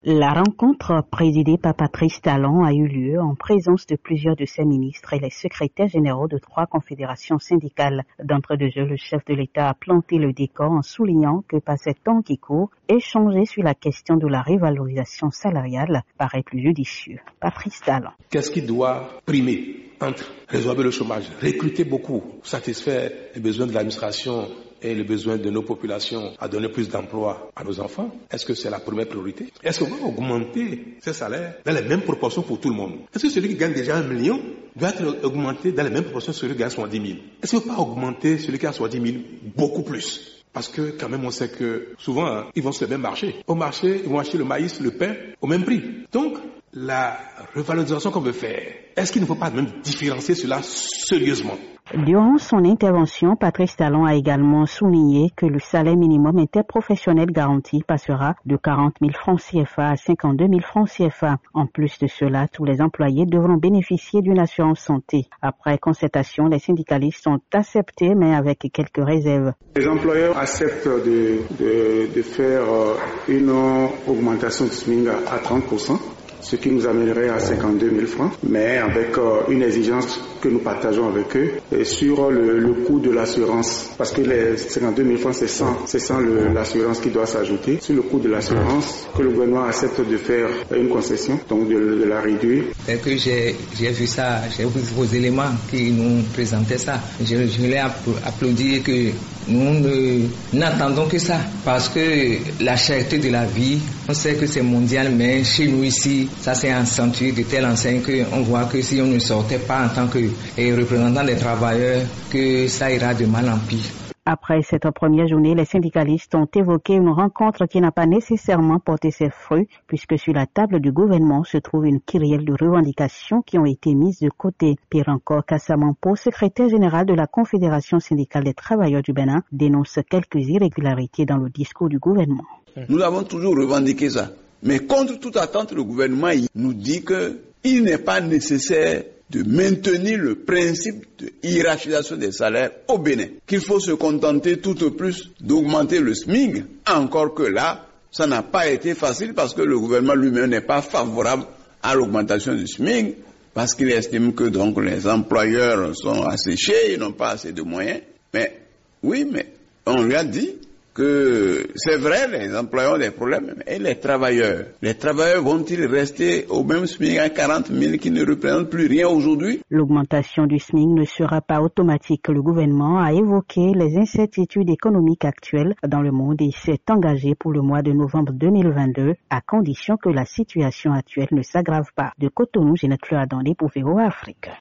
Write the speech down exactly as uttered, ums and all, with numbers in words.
La rencontre présidée par Patrice Talon a eu lieu en présence de plusieurs de ses ministres et les secrétaires généraux de trois confédérations syndicales. D'entre-deux jeux, le chef de l'État a planté le décor en soulignant que par ces temps qui courent, échanger sur la question de la révalorisation salariale paraît plus judicieux. Patrice Talon. Qu'est-ce qui doit primer entre résorber le chômage, recruter beaucoup, satisfaire les besoins de l'administration et les besoins de nos populations à donner plus d'emplois à nos enfants? Est-ce que c'est la première priorité? Est-ce qu'on va augmenter ces salaires dans les mêmes proportions pour tout le monde? Est-ce que celui qui gagne déjà un million doit être augmenté dans les mêmes proportions que celui qui gagne soixante-dix mille? Est-ce qu'on ne peut pas augmenter celui qui a soixante-dix mille beaucoup plus? Parce que quand même on sait que souvent hein, ils vont sur le même marché. Au marché, ils vont acheter le maïs, le pain au même prix. Donc la revalorisation qu'on veut faire, est-ce qu'il ne faut pas même différencier cela sérieusement? Durant son intervention, Patrice Talon a également souligné que le salaire minimum interprofessionnel garanti passera de quarante mille francs C F A à cinquante-deux mille francs C F A. En plus de cela, tous les employés devront bénéficier d'une assurance santé. Après concertation, les syndicalistes ont accepté, mais avec quelques réserves. Les employeurs acceptent de, de, de faire une augmentation du S M I C à trente pour cent. Ce qui nous amènerait à cinquante-deux mille francs, mais avec euh, une exigence que nous partageons avec eux et sur le, le coût de l'assurance. Parce que les cinquante-deux mille francs, c'est sans, c'est sans le, l'assurance qui doit s'ajouter. Sur le coût de l'assurance, que le gouvernement accepte de faire une concession, donc de, de la réduire. Dès que j'ai, j'ai vu ça, j'ai vu vos éléments qui nous présentaient ça, je, je l'ai applaudi que nous ne, n'attendons que ça. Parce que la cherté de la vie, on sait que c'est mondial, mais chez nous ici, ça s'est accentué de telle enseigne qu'on voit que si on ne sortait pas en tant que représentant des travailleurs, que ça ira de mal en pire. Après cette première journée, les syndicalistes ont évoqué une rencontre qui n'a pas nécessairement porté ses fruits, puisque sur la table du gouvernement se trouve une kyrielle de revendications qui ont été mises de côté. Pire encore, Kassa Mampo, secrétaire général de la Confédération syndicale des travailleurs du Bénin, dénonce quelques irrégularités dans le discours du gouvernement. Nous avons toujours revendiqué ça. Mais contre toute attente, le gouvernement nous dit qu'il n'est pas nécessaire de maintenir le principe de hiérarchisation des salaires au Bénin, qu'il faut se contenter tout au plus d'augmenter le S M I C, encore que là, ça n'a pas été facile parce que le gouvernement lui-même n'est pas favorable à l'augmentation du S M I C, parce qu'il estime que donc les employeurs sont asséchés, ils n'ont pas assez de moyens. Mais oui, mais on lui a dit que c'est vrai, les employeurs ont des problèmes, et les travailleurs, les travailleurs vont-ils rester au même S M I C à quarante mille qui ne représentent plus rien aujourd'hui? L'augmentation du S M I C ne sera pas automatique. Le gouvernement a évoqué les incertitudes économiques actuelles dans le monde et s'est engagé pour le mois de novembre deux mille vingt-deux, à condition que la situation actuelle ne s'aggrave pas. De Cotonou, Ginette Fleur Adandé pour V O A Afrique.